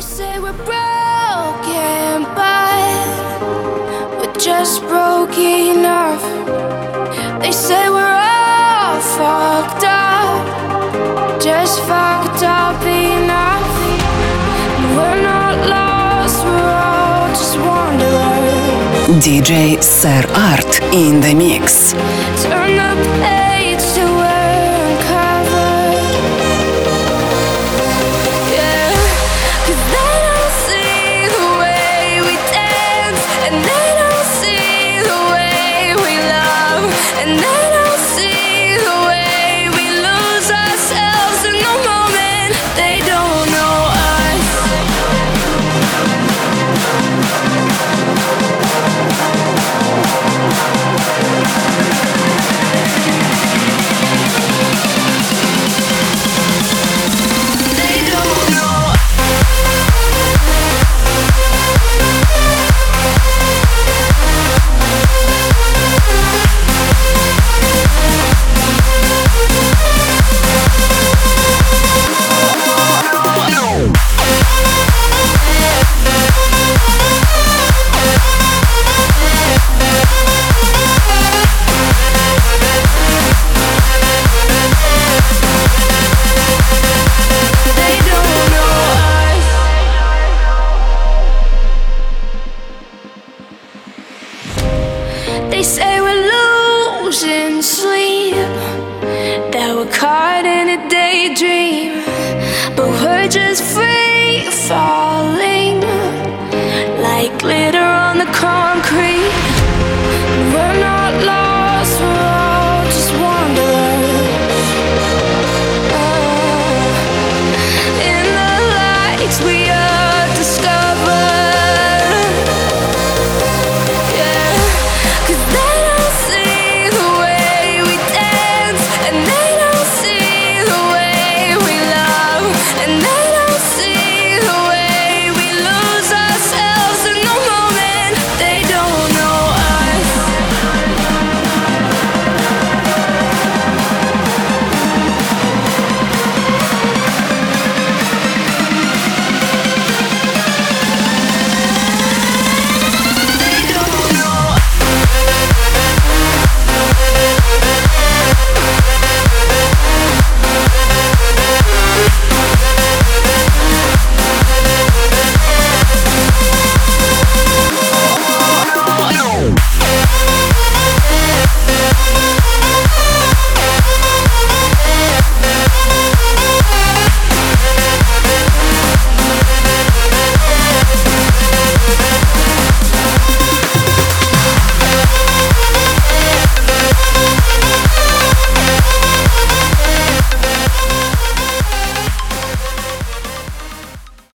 say we're broken, but we're just broke enough. They say we're all fucked up, just fucked up enough. We're not lost, we're all just wanderers. DJ Sir Art in the mix. Turn up.